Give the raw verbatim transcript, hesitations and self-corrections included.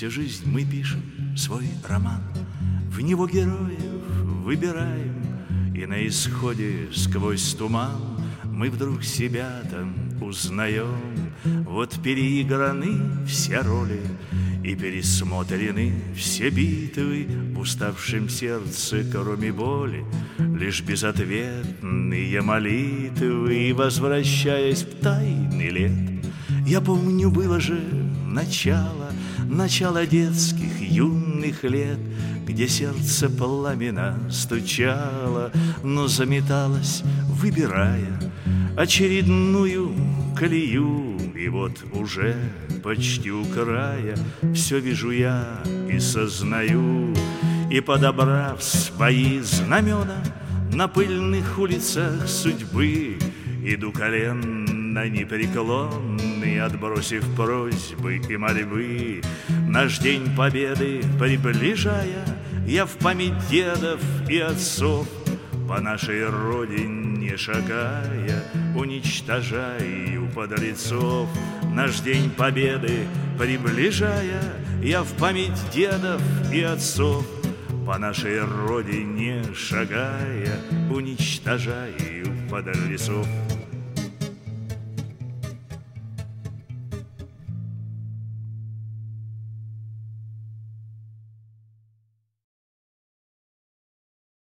Всю жизнь мы пишем свой роман, в него героев выбираем, и на исходе сквозь туман мы вдруг себя там узнаем. Вот переиграны все роли и пересмотрены все битвы, в уставшем сердце, кроме боли, лишь безответные молитвы. И, возвращаясь в тайны лет, я помню, было же начало, начало детских юных лет, где сердце пламенно стучало, но заметалось, выбирая очередную колею. И вот уже почти у края все вижу я и сознаю, и, подобрав свои знамена, на пыльных улицах судьбы иду коленно непреклонный, отбросив просьбы и мольбы. Наш день победы приближая, я в память дедов и отцов по нашей родине шагая, уничтожаю подлецов. Наш день победы приближая, я в память дедов и отцов по нашей родине шагая, уничтожаю подлецов.